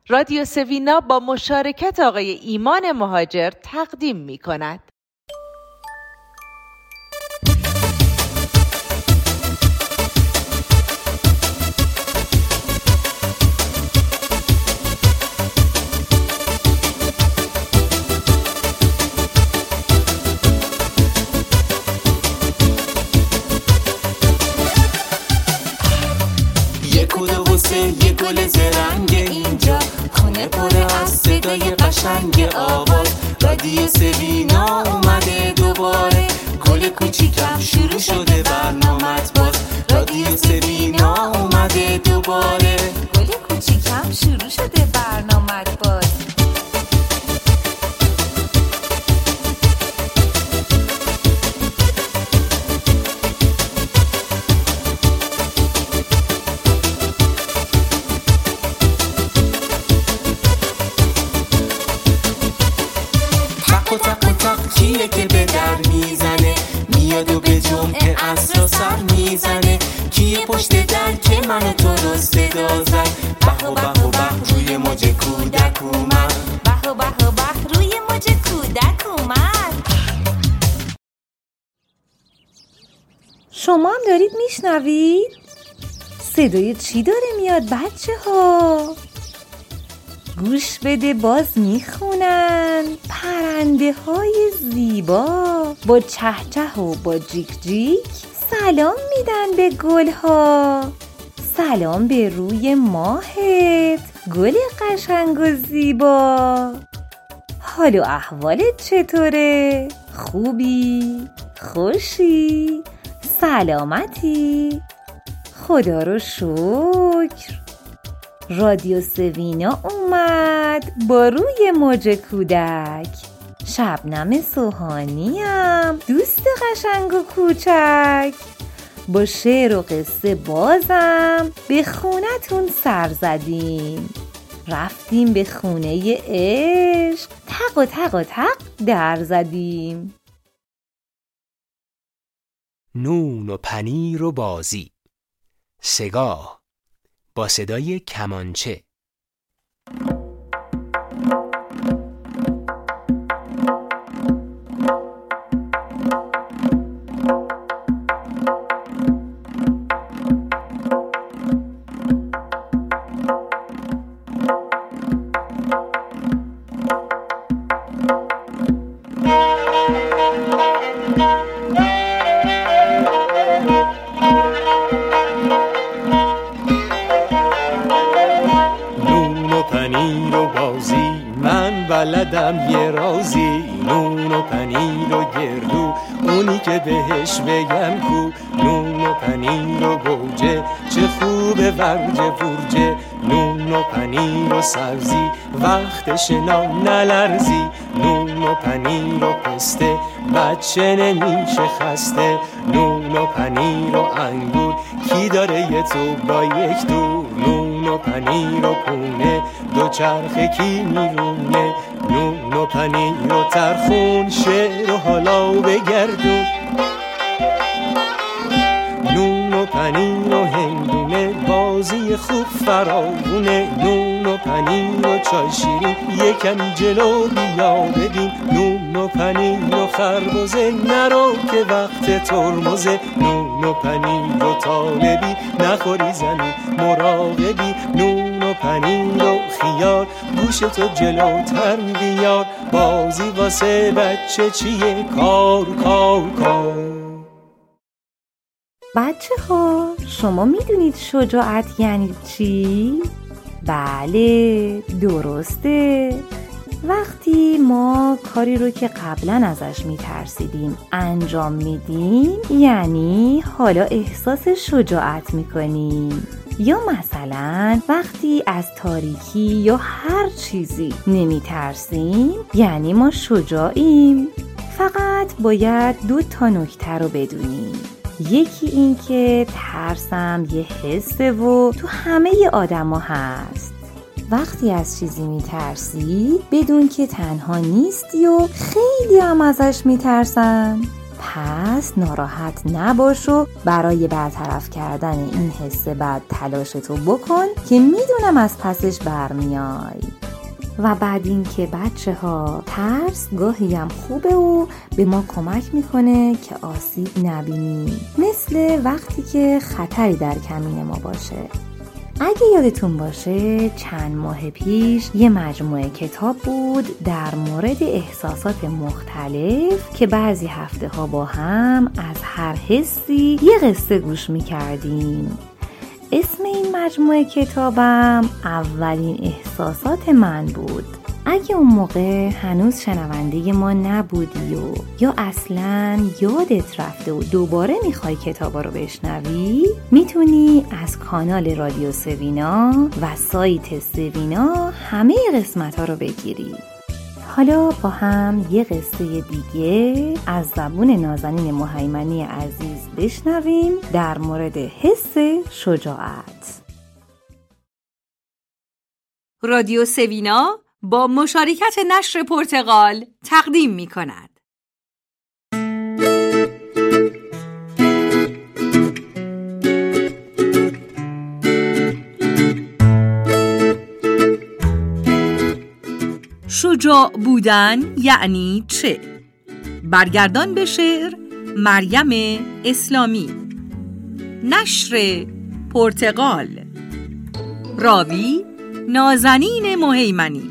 رادیو سوینا با مشارکت آقای ایمان مهاجر تقدیم می کند. یه گل زرنگ اینجا، خونه پر از صدای قشنگ آواز. رادیو سوینا اومده دوباره، گل کوچیکم شروع شده برنامت باز. رادیو سوینا اومده دوباره، گل کوچیکم شروع شده برنامت باز. کیه که به در میزنه، میاد و به جمعه عصر سر میزنه. کیه پشت در که منو تو رو صدا زد؟ به و به و به روی موج کودک اومد. به و به و به روی موج کودک اومد. شما هم دارید میشنوید؟ صدای چی داره میاد بچه ها؟ گوش بده، باز میخونن پرنده های زیبا با چهچه و با جیک جیک سلام میدن به گل ها. سلام به روی ماهت گل قشنگ و زیبا. حال و احوالت چطوره؟ خوبی؟ خوشی؟ سلامتی؟ خدا رو شکر. رادیو سوینا اومد با روی موج کودک. شبنم سوهانیم، دوست قشنگ و کوچک. با شعر و قصه بازم به خونتون سر زدیم. رفتیم به خونه عشق، تق و تق و تق در زدیم. نون و پنیر و بازی. سگاه با صدای کمانچه. بلدم یه رازی، نون و پنیر و گردو، اونی که بهش بگم کو. نون و پنیر و گوجه، چه خوبه ورجه ورجه. نون و پنیر و سبزی، وقتش نلرزی. نون و پنیر و پسته، بچه نمیشه خسته. نون و پنیر و انگور، کی داره یه تو با یک دور. نون و پنیر و پونه، دو چرخه کی میرونه. نون و پنیر و ترخون، شعر و حالا بگردون. نون و پنیر و هندونه، بازی خوب فراوونه. نون و پنیر و چای شیرین، یکم جلو بیا ببین. نون و پنیر و خربزه، نرو که وقت ترمزه. نون و پنیر و طالبی، نخوری زنی مراقبی. نون و پنیر و خیار، گوشتو جلوتر بیار. بازی واسه بچه چیه؟ کار کار کار. بچه ها، شما میدونید شجاعت یعنی چی؟ بله، درسته. وقتی ما کاری رو که قبلا ازش میترسیدیم انجام میدیم، یعنی حالا احساس شجاعت میکنیم. یا مثلا وقتی از تاریکی یا هر چیزی نمیترسیم، یعنی ما شجاعیم. فقط باید 2 نکته رو بدونیم. یکی این که ترسم یه حسه و تو همه آدما هست. وقتی از چیزی میترسی بدون که تنها نیستی و خیلی هم ازش میترسن. پس ناراحت نباش و برای برطرف کردن این حس بد تلاشتو بکن که میدونم از پسش برمیای. و بعد این که بچه‌ها ترس گاهی هم خوبه و به ما کمک میکنه که آسیب نبینیم، مثل وقتی که خطری در کمین ما باشه. اگه یادتون باشه چند ماه پیش یه مجموعه کتاب بود در مورد احساسات مختلف که بعضی هفته ها با هم از هر حسی یه قصه گوش میکردیم. اسم این مجموعه کتابم اولین احساسات من بود. اگه اون موقع هنوز شنونده ما نبودی و یا اصلاً یادت رفته و دوباره میخوای کتابا رو بشنوی، میتونی از کانال رادیو سوینا و سایت سوینا همه قسمت‌ها رو بگیری. حالا با هم یه قصه دیگه از زبون نازنین مهیمنی عزیز بشنویم در مورد حس شجاعت. رادیو سوینا با مشارکت نشر پرتغال تقدیم می کند. شجاع بودن یعنی چه؟ برگردان به شعر مریم اسلامی، نشر پرتغال، راوی نازنین مهیمنی.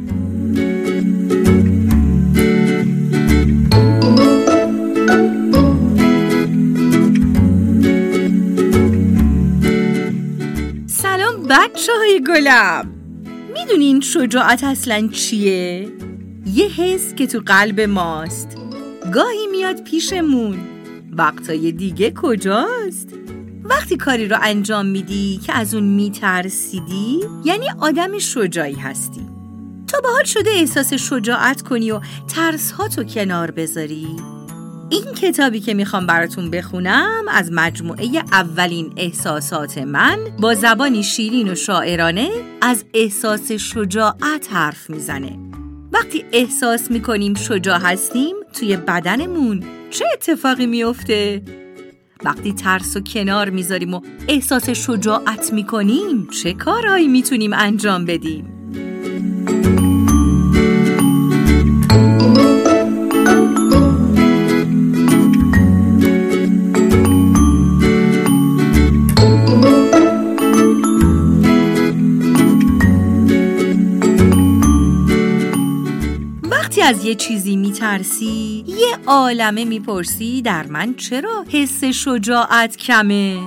سلام بچه‌های گلم. میدونین شجاعت اصلاً چیه؟ یه حس که تو قلب ماست، گاهی میاد پیشمون، وقتای دیگه کجاست؟ وقتی کاری رو انجام میدی که از اون میترسیدی، یعنی آدم شجاعی هستی. تو باحال شده احساس شجاعت کنی و ترس‌هاتو کنار بذاری؟ این کتابی که میخوام براتون بخونم از مجموعه اولین احساسات من با زبانی شیرین و شاعرانه از احساس شجاعت حرف میزنه. وقتی احساس میکنیم شجاع هستیم توی بدنمون چه اتفاقی میفته؟ وقتی ترس و کنار میذاریم و احساس شجاعت میکنیم چه کارهایی میتونیم انجام بدیم؟ از یه چیزی میترسی، یه عالمه میپرسی در من چرا حس شجاعت کمه؟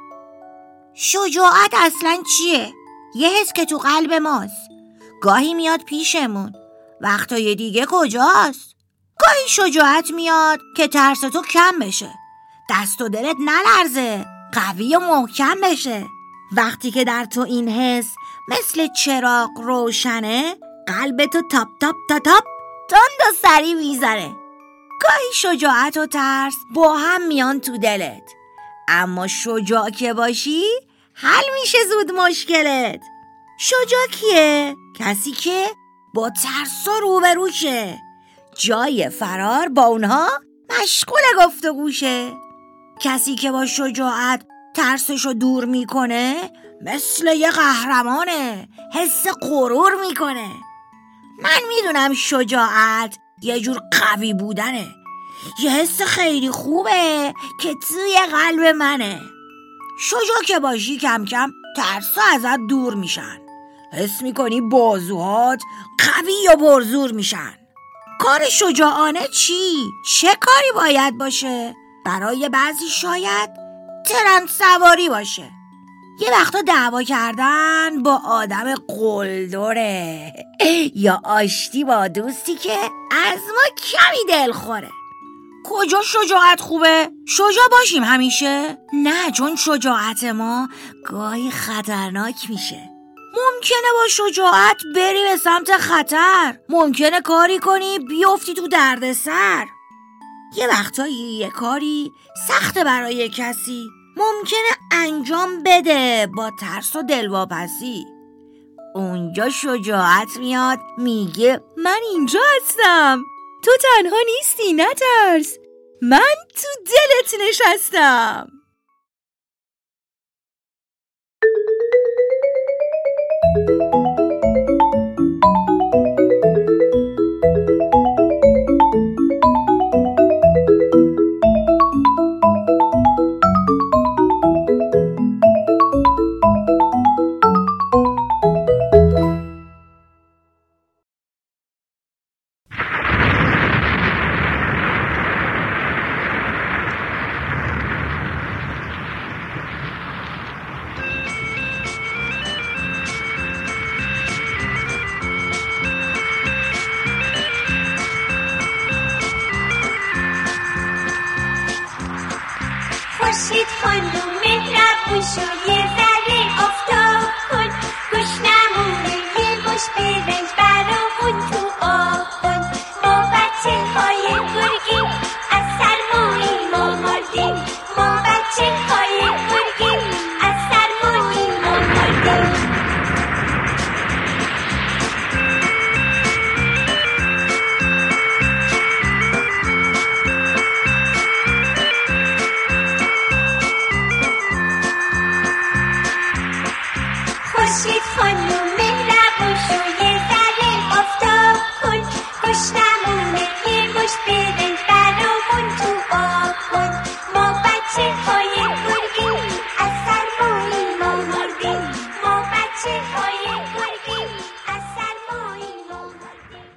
شجاعت اصلاً چیه؟ یه حس که تو قلب ماست، گاهی میاد پیشمون، وقتای دیگه کجاست؟ گاهی شجاعت میاد که ترس تو کم بشه، دست و دلت نلرزه، قوی و محکم بشه. وقتی که در تو این حس مثل چراغ روشنه، قلب تو تاپ تاپ تا تاپ تند و سری میزنه. گاهی شجاعت و ترس با هم میان تو دلت، اما شجاع که باشی حل میشه زود مشکلت. شجاع کیه؟ کسی که با ترسا روبروشه، جای فرار با اونها مشغول گفتگوشه. کسی که با شجاعت ترسشو دور میکنه مثل یه قهرمانه، حس غرور میکنه. من میدونم شجاعت یه جور قوی بودنه، یه حس خیلی خوبه که توی قلب منه. شجاع که باشی کم کم ترسا ازت دور میشن، حس میکنی بازوهات قوی و پرزور میشن. کار شجاعانه چی؟ چه کاری باید باشه؟ برای بعضی شاید ترن سواری باشه، یه وقتا دعوا کردن با آدم قلدره، یا آشتی با دوستی که از ما کمی دلخوره. کجا شجاعت خوبه؟ شجاع باشیم همیشه؟ نه، چون شجاعت ما گاهی خطرناک میشه. ممکنه با شجاعت بری به سمت خطر، ممکنه کاری کنی بیفتی تو دردسر. یه وقتایی یه کاری سخته برای کسی، ممکنه انجام بده با ترس و دلواپسی. اونجا شجاعت میاد میگه من اینجا هستم، تو تنها نیستی، نترس، من تو دلت نشستم. خورشید خانم مهربون شو، یه ذره آفتاب کن، گوش نمونه یه گوش برنج برامون تو آب کن. ما بچه های گرگیم، از سرمایی ما مردیم. ما بچه های گرگیم، از سرمایی ما مردیم. خورشید خانم مهربون شو، یه ذره آفتاب کن، گوش نمونه یه گوش برنج برامون تو آب کن. ما بچه های گرگیم، از سرمایی ما مردیم. ما بچه های گرگیم، از سرمایی ما مردیم.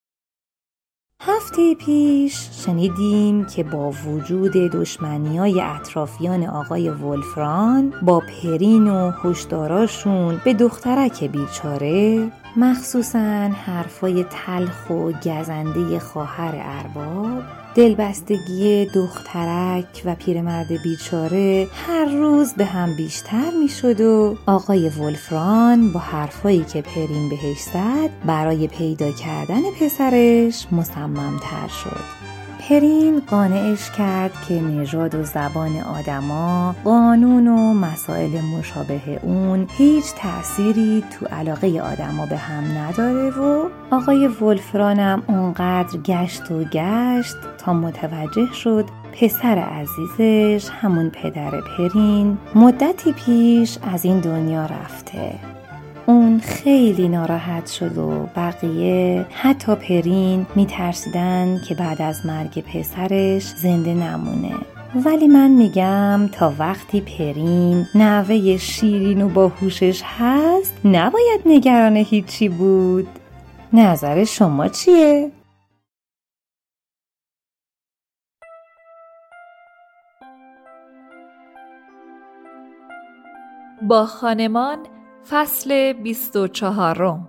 هفته پیش شنیدیم که با وجود دشمنی‌های اطرافیان آقای ولفران با پرین و هشداراشون به دخترک بیچاره، مخصوصاً حرفای تلخ و گزنده خواهر ارباب، دلبستگی دخترک و پیرمرد بیچاره هر روز به هم بیشتر می شد و آقای ولفران با حرفایی که پرین بهش زد برای پیدا کردن پسرش مصمم‌تر شد. پرین قانعش کرد که نژاد و زبان آدما، قانون و مسائل مشابه اون هیچ تأثیری تو علاقه آدما به هم نداره و آقای ولفرانم اونقدر گشت و گشت تا متوجه شد پسر عزیزش، همون پدر پرین، مدتی پیش از این دنیا رفته. اون خیلی ناراحت شد و بقیه حتی پرین میترسیدن که بعد از مرگ پسرش زنده نمونه. ولی من میگم تا وقتی پرین نوه شیرین و باهوشش هست نباید نگران هیچی بود. نظر شما چیه؟ با خانمان فصل 24.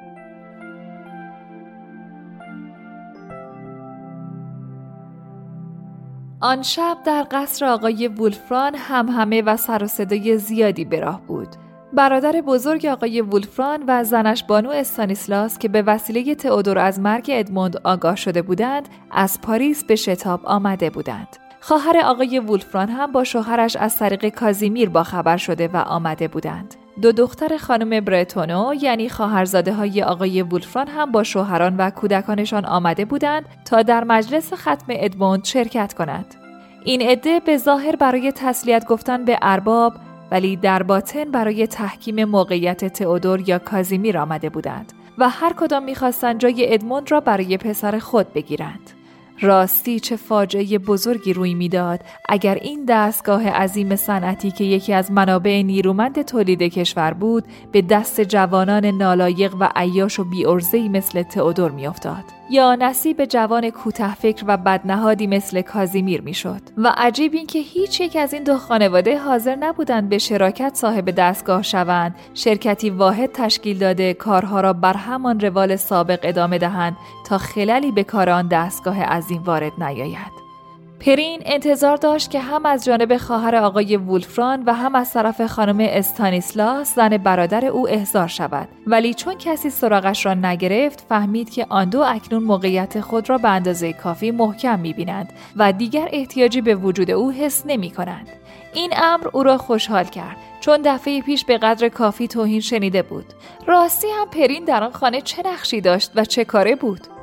آن شب در قصر آقای وولفران همهمه و سر و صدای زیادی به راه بود. برادر بزرگ آقای وولفران و زنش بانو استانیسلاس که به وسیله تئودور از مرگ ادموند آگاه شده بودند، از پاریس به شتاب آمده بودند. خواهر آقای وولفران هم با شوهرش از طریق کازیمیر با خبر شده و آمده بودند. دو دختر خانم برتونو یعنی خواهرزاده های آقای وولفران هم با شوهران و کودکانشان آمده بودند تا در مجلس ختم ادموند شرکت کنند. این عده به ظاهر برای تسلیت گفتن به ارباب، ولی در باطن برای تحکیم موقعیت تئودور یا کازیمیر آمده بودند و هر کدام می‌خواستند جای ادموند را برای پسر خود بگیرند. راستی چه فاجعه بزرگی روی میداد اگر این دستگاه عظیم صنعتی که یکی از منابع نیرومند تولید کشور بود به دست جوانان نالایق و عیاش و بی‌عرضه‌ای مثل تئودور میافتاد، یا نصیب جوان کوته فکر و بدنهادی مثل کازیمیر میشد. و عجیب این که هیچ یک از این دو خانواده حاضر نبودند به شراکت صاحب دستگاه شوند، شرکتی واحد تشکیل داده کارها را بر همان روال سابق ادامه دهند تا خللی به کار آن دستگاه عظیم وارد نیاید. پرین انتظار داشت که هم از جانب خواهر آقای وولفران و هم از طرف خانم استانیسلاس زن برادر او احضار شود، ولی چون کسی سراغش را نگرفت فهمید که آن دو اکنون موقعیت خود را به اندازه کافی محکم می‌بینند و دیگر احتیاجی به وجود او حس نمی‌کنند. این امر او را خوشحال کرد، چون دفعه پیش به قدر کافی توهین شنیده بود. راستی هم پرین در آن خانه چه نقشی داشت و چه کاره بود؟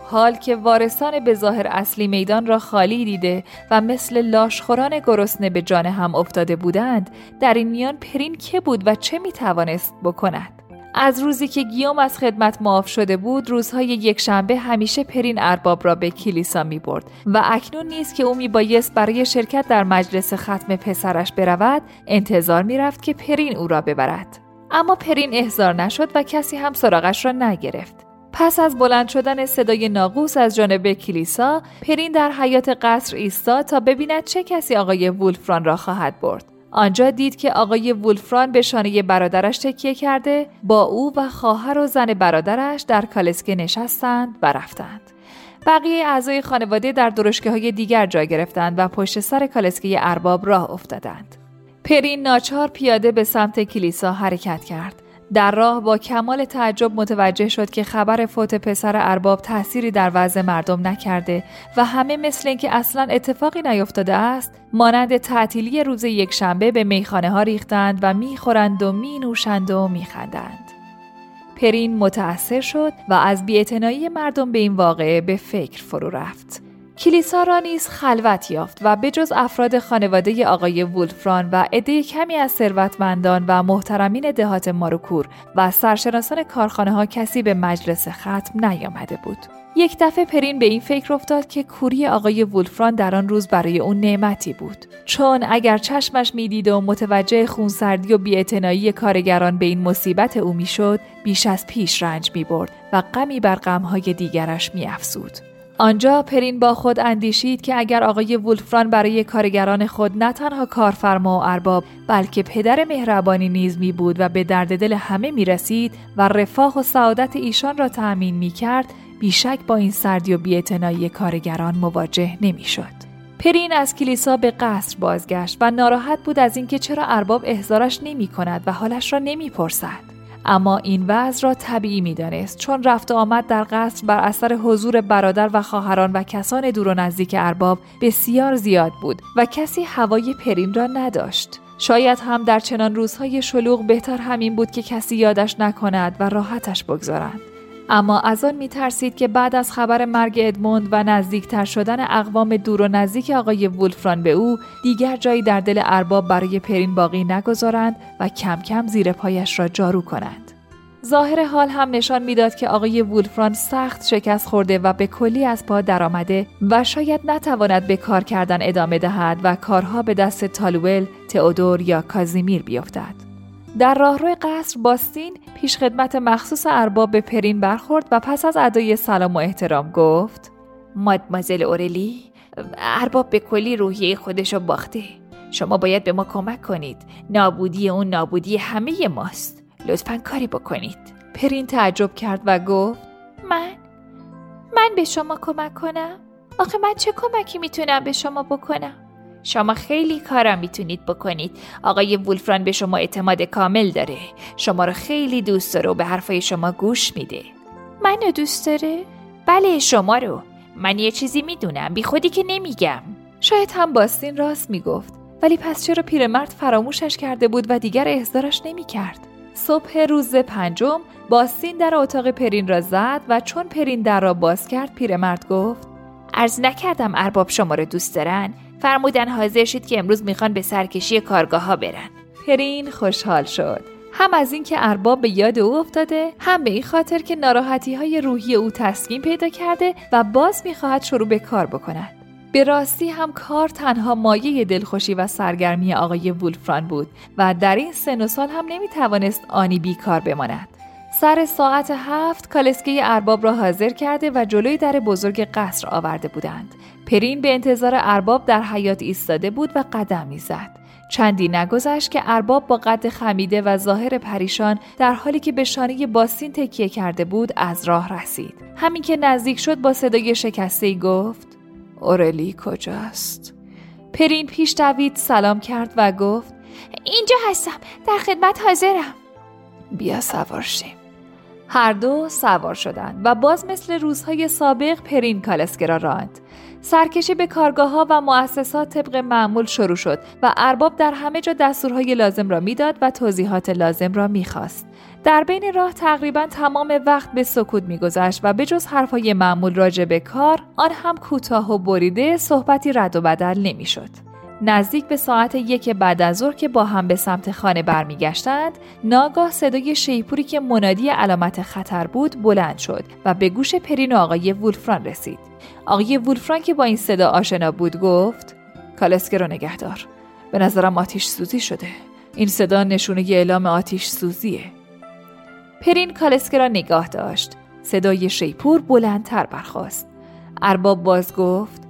حال که وارثان به ظاهر اصلی میدان را خالی دیده و مثل لاشخوران گرسنه به جان هم افتاده بودند، در این میان پرین که بود و چه میتوانست بکند؟ از روزی که گیوم از خدمت معاف شده بود، روزهای یکشنبه همیشه پرین ارباب را به کلیسا می برد و اکنون نیز که او می بایست برای شرکت در مجلس ختم پسرش برود، انتظار می رفت که پرین او را ببرد. اما پرین احضار نشد و کسی هم سراغش را نگرفت. پس از بلند شدن صدای ناقوس از جانب کلیسا، پرین در حیاط قصر ایستاد تا ببیند چه کسی آقای وولفران را خواهد برد. آنجا دید که آقای وولفران به شانه برادرش تکیه کرده، با او و خواهر و زن برادرش در کالسکه نشستند و رفتند. بقیه اعضای خانواده در درشکه‌های دیگر جا گرفتند و پشت سر کالسکه ارباب راه افتادند. پرین ناچار پیاده به سمت کلیسا حرکت کرد. در راه با کمال تعجب متوجه شد که خبر فوت پسر ارباب تأثیری در وضع مردم نکرده و همه مثل اینکه اصلاً اتفاقی نیفتاده است، مانند تعطیلی روز یکشنبه به میخانه ها ریختند و میخورند و مینوشند و میخندند. پرین متأثر شد و از بی‌اعتنایی مردم به این واقعه به فکر فرو رفت. کلیسا را نیز خلوت یافت و بجز افراد خانواده آقای وولفران و عده کمی از ثروتمندان و محترمین دهات ماروکور و سرشناسان کارخانه ها کسی به مجلس ختم نیامده بود. یک دفعه پرین به این فکر افتاد که کوری آقای وولفران در آن روز برای اون نعمتی بود، چون اگر چشمش میدید و متوجه خونسردی و بی‌اعتنایی کارگران به این مصیبت او میشد، بیش از پیش رنج میبرد و غمی بر غمهای دیگرش میافزود. آنجا پرین با خود اندیشید که اگر آقای وولفران برای کارگران خود نه تنها کارفرما و ارباب بلکه پدر مهربانی نیز می بود و به درد دل همه می رسید و رفاه و سعادت ایشان را تأمین می کرد، بیشک با این سردی و بی‌اعتنایی کارگران مواجه نمی شد. پرین از کلیسا به قصر بازگشت و ناراحت بود از اینکه چرا ارباب احضارش نمی کند و حالش را نمی پرسد. اما این وضع را طبیعی می‌دانست، چون رفت و آمد در قصر بر اثر حضور برادر و خواهران و کسان دور و نزدیک ارباب بسیار زیاد بود و کسی هوای پرین را نداشت. شاید هم در چنان روزهای شلوغ بهتر همین بود که کسی یادش نکند و راحتش بگذارند. اما از آن می‌ترسید که بعد از خبر مرگ ادموند و نزدیکتر شدن اقوام دور و نزدیک آقای وولفران به او، دیگر جایی در دل ارباب برای پرین باقی نگذارند و کم کم زیر پایش را جارو کنند. ظاهر حال هم نشان میداد که آقای وولفران سخت شکست خورده و به کلی از پا درآمده و شاید نتواند به کار کردن ادامه دهد و کارها به دست تالوئل، تئودور یا کازیمیر بیفتد. در راهرو قصر باستین پیشخدمت مخصوص ارباب به پرین برخورد و پس از ادای سلام و احترام گفت: مادمازل اورلی، ارباب به کلی روحیه خودشو باخته. شما باید به ما کمک کنید. نابودی اون نابودی همه ماست. لطفاً کاری بکنید. پرین تعجب کرد و گفت: من به شما کمک کنم؟ آخه من چه کمکی میتونم به شما بکنم؟ شما خیلی کارا میتونید بکنید. آقای وولفران به شما اعتماد کامل داره. شما رو خیلی دوست داره و به حرفای شما گوش میده. منو دوست داره؟ بله شما رو. من یه چیزی میدونم، بی خودی که نمیگم. شاید هم باستین راست میگفت، ولی پس چرا پیرمرد فراموشش کرده بود و دیگر احضارش نمیکرد؟ صبح روز پنجم باستین در اتاق پرین را زد و چون پرین در را باز کرد پیرمرد گفت: عرض نکردم ارباب شما رو دوست دارن؟ فرمودن حاضر شید که امروز میخوان به سرکشی کارگاه ها برن. پرین خوشحال شد، هم از این که ارباب به یاد او افتاده، هم به این خاطر که ناراحتی های روحی او تسکین پیدا کرده و باز میخواهد شروع به کار بکند. به راستی هم کار تنها مایه دلخوشی و سرگرمی آقای وولفران بود و در این سن و سال هم نمیتوانست آنی بیکار بماند. سر ساعت 7 کالسکه ارباب را حاضر کرده و جلوی در بزرگ قصر آورده بودند. پرین به انتظار ارباب در حیاط ایستاده بود و قدم می‌زد. چندی نگذشت که ارباب با قد خمیده و ظاهر پریشان در حالی که به شانه باستین تکیه کرده بود از راه رسید. همین که نزدیک شد با صدای شکسته‌ای گفت: اورلی کجاست؟ پرین پیش دوید، سلام کرد و گفت: اینجا هستم، در خدمت حاضرم. بیا سوار شیم. هر دو سوار شدند و باز مثل روزهای سابق پرین کالسکه را راند. سرکشی به کارگاه‌ها و مؤسسات طبق معمول شروع شد و ارباب در همه جا دستورهای لازم را میداد و توضیحات لازم را میخواست. در بین راه تقریباً تمام وقت به سکوت میگذشت و به جز حرفهای معمول راجع به کار، آن هم کوتاه و بریده، صحبتی رد و بدل نمیشد. نزدیک به ساعت 1 بعد از ظهر که با هم به سمت خانه برمیگشتند، ناگاه صدای شیپوری که منادی علامت خطر بود بلند شد و به گوش پرین و آقای وولفران رسید. آقای وولفران که با این صدا آشنا بود گفت: کالسکه رو نگهدار. به نظرم آتش سوزی شده. این صدا نشونه اعلام آتش سوزیه. پرین کالسکه را نگاه داشت. صدای شیپور بلندتر برخاست. ارباب باز گفت: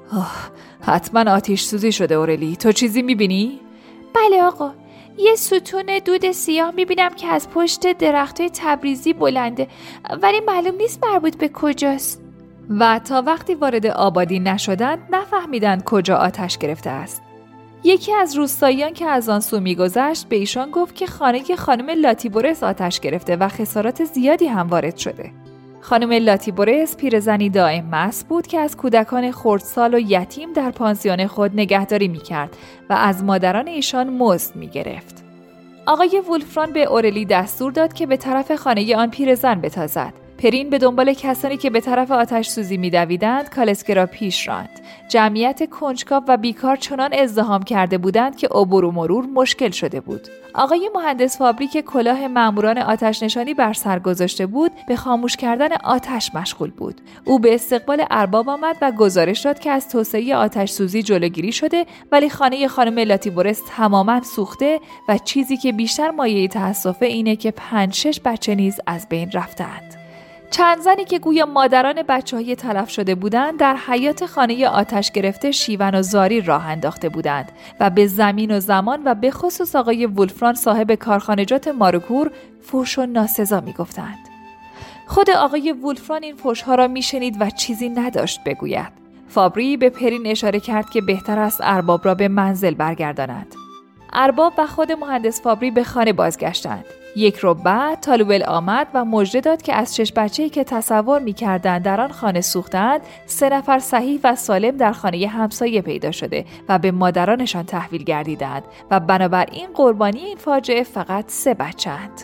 حتما آتش سوزی شده اورلی. تو چیزی میبینی؟ بله آقا، یه ستون دود سیاه میبینم که از پشت درختای تبریزی بلنده، ولی معلوم نیست مربوط به کجاست. و تا وقتی وارد آبادی نشدند نفهمیدند کجا آتش گرفته است. یکی از روستاییان که از آن سو میگذشت به ایشان گفت که خانه خانم لاتیبورس آتش گرفته و خسارات زیادی هم وارد شده. خانم لاتیبورس پیرزنی دائم مست بود که از کودکان خردسال و یتیم در پانسیون خود نگهداری میکرد و از مادران ایشان مزد میگرفت. آقای وولفران به اورلی دستور داد که به طرف خانه آن پیرزن بتازد. پرین به دنبال کسانی که به طرف آتش سوزی می‌دویدند کالسکه را پیش راند. جمعیت کنجکاو و بیکار چنان ازدحام کرده بودند که عبور و مرور مشکل شده بود. آقای مهندس فابری که کلاه ماموران آتش نشانی بر سر گذاشته بود به خاموش کردن آتش مشغول بود. او به استقبال ارباب آمد و گزارش داد که از توسعه آتش سوزی جلوگیری شده، ولی خانه خانم لاتیبورس تماماً سوخته و چیزی که بیشتر مایه تأسفه اینه که 5-6 بچه نیز از بین رفتند. چند زنی که گویا مادران بچه‌های تلف شده بودند در حیاط خانه آتش گرفته شیون و زاری راه انداخته بودند و به زمین و زمان و به خصوص آقای وولفران صاحب کارخانجات ماروکور فحش و ناسزا می‌گفتند. خود آقای وولفران این فحش‌ها را می‌شنید و چیزی نداشت بگوید. فابری به پرین اشاره کرد که بهتر است ارباب را به منزل برگرداند. ارباب و خود مهندس فابری به خانه بازگشتند. 1 رو بعد تالوبل آمد و مژده داد که از 6 بچه‌ای که تصور می‌کردند در آن خانه سوختند 3 نفر صحیح و سالم در خانه همسایه پیدا شده و به مادرانشان تحویل گردیدند و بنابراین قربانی این فاجعه فقط 3 بچه‌اند.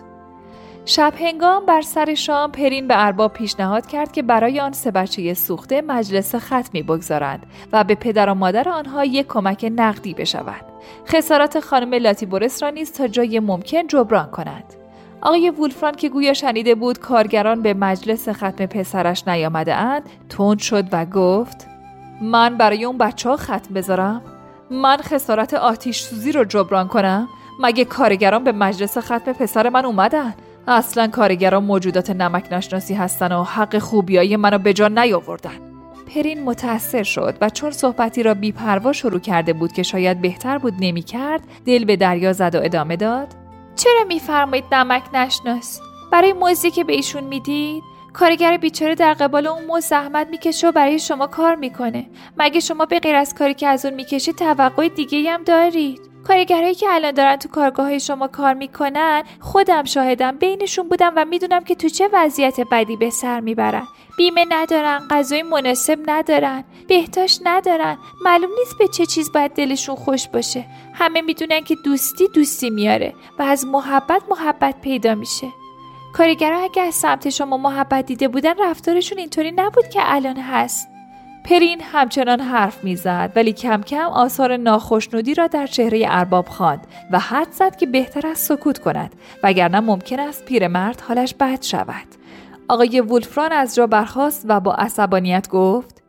شب هنگام بر سر شام پرین به ارباب پیشنهاد کرد که برای آن 3 بچه سوخته مجلس ختمی بگذارند و به پدر و مادر آنها 1 کمک نقدی بشود. خسارات خانم لاتیبورس را نیز تا جای ممکن جبران کنند. آقای وولفران که گویا شنیده بود کارگران به مجلس ختم پسرش نیامده اند تند شد و گفت: من برای اون بچه‌ها ختم بذارم؟ من خسارت آتش سوزی رو جبران کنم؟ مگه کارگران به مجلس ختم پسر من اومدن؟ اصلا کارگران موجودات نمک نشناسی هستن و حق خوبیای منو به جا نیاوردن. پرین متأثر شد و چون صحبتی را بی‌پروا شروع کرده بود که شاید بهتر بود نمی‌کرد، دل به دریا زد و ادامه داد: چرا میفرمایید نمک نشناس؟ برای مزدی که به ایشون میدید؟ کارگر بیچاره در قبال اون مزد زحمت میکشه و برای شما کار میکنه. مگه شما به غیر از کاری که از اون میکشید توقع دیگه‌ای هم دارید؟ کارگرایی که الان دارن تو کارگاه‌های شما کار میکنن خودم شاهدم، بینشون بودم و میدونم که تو چه وضعیت بدی به سر میبرن. بیمه ندارن، غذای مناسب ندارن، بهداشت ندارن. معلوم نیست به چه چیز باید دلشون خوش باشه. همه میدونن که دوستی میاره و از محبت پیدا میشه. کارگرها اگه از سمت شما محبت دیده بودن رفتارشون اینطوری نبود که الان هست. پرین همچنان حرف میزد ولی کم کم آثار ناخوشنودی را در چهره ارباب خواند و حد زد که بهتر است سکوت کند وگرنه ممکن است پیرمرد حالش بد شود. آقای وولفران از جا برخاست و با عصبانیت گفت: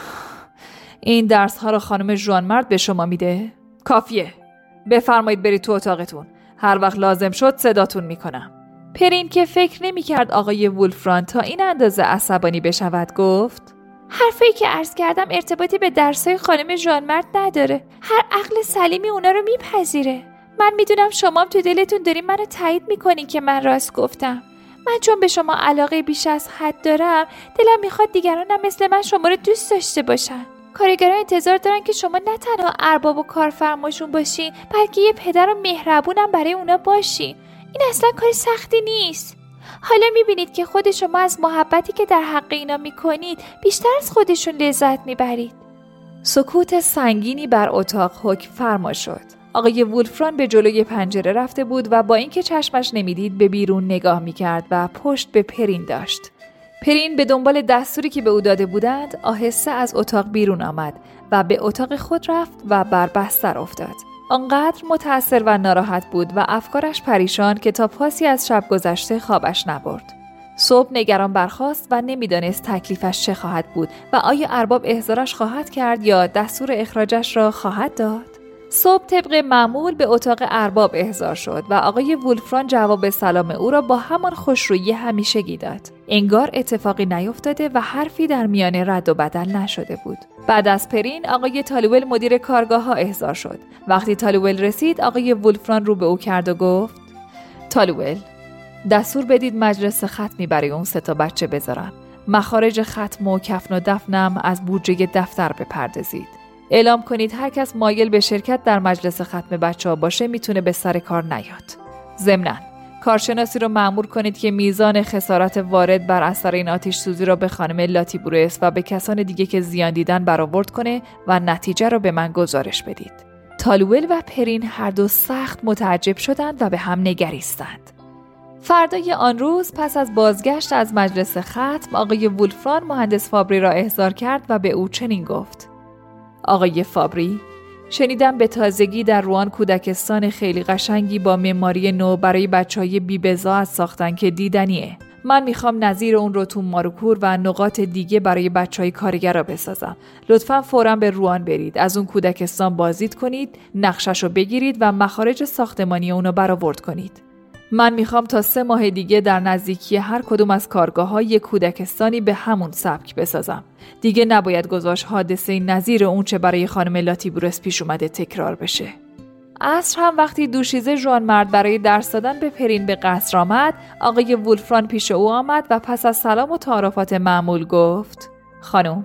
این درس ها را خانم ژوانمرد به شما میده؟ کافیه. بفرمایید برید تو اتاقتون. هر وقت لازم شد صداتون میکنم. پرین که فکر نمی‌کرد آقای وولفران تا این اندازه عصبانی بشود گفت: حرفی که عرض کردم ارتباطی به درسای خانم ژوانمرد نداره. هر عقل سلیمی اونا رو میپذیره. من میدونم شما تو دلتون دارین منو تایید میکنین که من راست گفتم. من چون به شما علاقه بیش از حد دارم دلم میخواد دیگرانم مثل من شما رو دوست داشته باشن. کارگران انتظار دارن که شما نه تنها ارباب و کارفرماشون باشین بلکه یه پدر و مهربونم برای اونا باشین. این اصلا کار سختی نیست. حالا میبینید که خود شما از محبتی که در حق اینا میکنید بیشتر از خودشون لذت میبرید. سکوت سنگینی بر اتاق حکم فرما شد. آقای وولفران به جلوی پنجره رفته بود و با اینکه چشمش نمیدید به بیرون نگاه میکرد و پشت به پرین داشت. پرین به دنبال دستوری که به او داده بودند آهسته از اتاق بیرون آمد و به اتاق خود رفت و بر بستر افتاد. آنقدر متأثر و ناراحت بود و افکارش پریشان که تا پاسی از شب گذشته خوابش نبرد. صبح نگران برخاست و نمیدانست تکلیفش چه خواهد بود و آیا ارباب احضارش خواهد کرد یا دستور اخراجش را خواهد داد. صبح طبق معمول به اتاق ارباب احضار شد و آقای وولفران جواب سلام او را با همان خوشرویی همیشگی داد. انگار اتفاقی نیفتاده و حرفی در میانه رد و بدل نشده بود. بعد از پرین آقای تالوئل مدیر کارگاه ها احضار شد. وقتی تالوئل رسید آقای وولفران رو به او کرد و گفت: تالوئل، دستور بدید مجلس ختمی برای اون 3 بچه بذارن. مخارج ختم و کفن و دفنم از بودجه دفتر بپردازید. اعلام کنید هر کس مایل به شرکت در مجلس ختم بچه‌ها باشه میتونه به سر کار نیاد. ضمناً کارشناسی رو مأمور کنید که میزان خسارات وارد بر اثر این آتش سوزی رو به خانم لاتیبورس و به کسان دیگه که زیان دیدن برآورد کنه و نتیجه رو به من گزارش بدید. تالوئل و پرین هر دو سخت متعجب شدند و به هم نگریستند. فردای آن روز پس از بازگشت از مجلس ختم آقای وولفران مهندس فابری را احضار کرد و به او چنین گفت: آقای فابری، شنیدم به تازگی در روان کودکستان خیلی قشنگی با معماری نو برای بچهای بی‌بضاعت ساختن که دیدنیه. من میخوام نظیر اون رو تو ماروکور و نقاط دیگه برای بچهای کارگرا بسازم. لطفاً فوراً به روان برید، از اون کودکستان بازدید کنید، نقشه‌شو بگیرید و مخارج ساختمانی اونو برآورد کنید. من میخوام تا 3 ماه دیگه در نزدیکی هر کدوم از کارگاه‌ها یک کودکستانی به همون سبک بسازم. دیگه نباید گذاشت حادثه نظیر اون چه برای خانم لاتیبورس پیش اومده تکرار بشه. عصر هم وقتی دوشیزه ژوانمرد برای درس دادن به پرین به قصر آمد، آقای وولفران پیش او آمد و پس از سلام و تعارفات معمول گفت: خانم،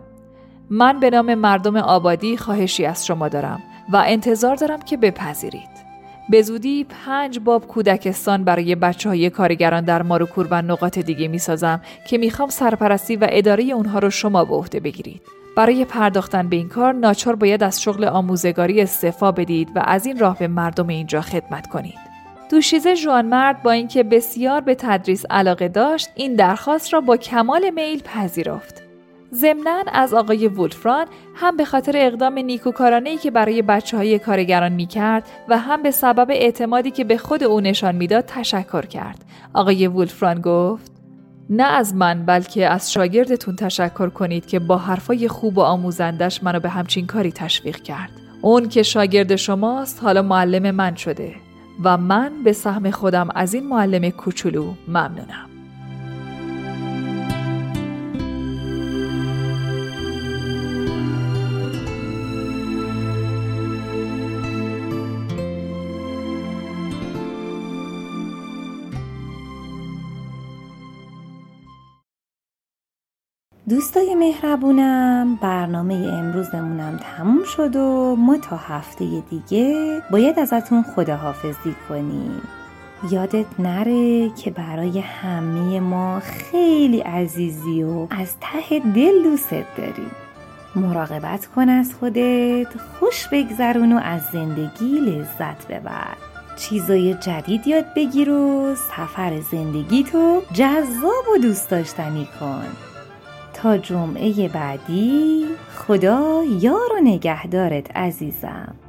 من به نام مردم آبادی خواهشی از شما دارم و انتظار دارم که بپذیرید. به زودی 5 باب کودکستان برای بچه‌های کارگران در ماروکور و نقاط دیگه میسازم که میخوام سرپرستی و اداره اونها رو شما به عهده بگیرید. برای پرداختن به این کار ناچار باید از شغل آموزگاری استعفا بدید و از این راه به مردم اینجا خدمت کنید. دوشیزه ژوانمرد با اینکه بسیار به تدریس علاقه داشت، این درخواست را با کمال میل پذیرفت. ضمناً از آقای وولفران هم به خاطر اقدام نیکوکارانه‌ای که برای بچه‌های کارگران می‌کرد و هم به سبب اعتمادی که به خود او نشان میداد تشکر کرد. آقای وولفران گفت: نه از من بلکه از شاگردتون تشکر کنید که با حرفای خوب و آموزندش منو به همچین کاری تشویق کرد. اون که شاگرد شماست حالا معلم من شده و من به سهم خودم از این معلم کوچولو ممنونم. دوستای مهربونم، برنامه امروزمونم تموم شد و ما تا هفته دیگه باید ازتون خداحافظی کنیم. یادت نره که برای همه ما خیلی عزیزی و از ته دل دوست داریم. مراقبت کن از خودت، خوش بگذرون و از زندگی لذت ببر. چیزای جدید یاد بگیر و سفر زندگیتو جذاب و دوست داشتنی کن. تا جمعه بعدی، خدا یار و نگهدارت عزیزم.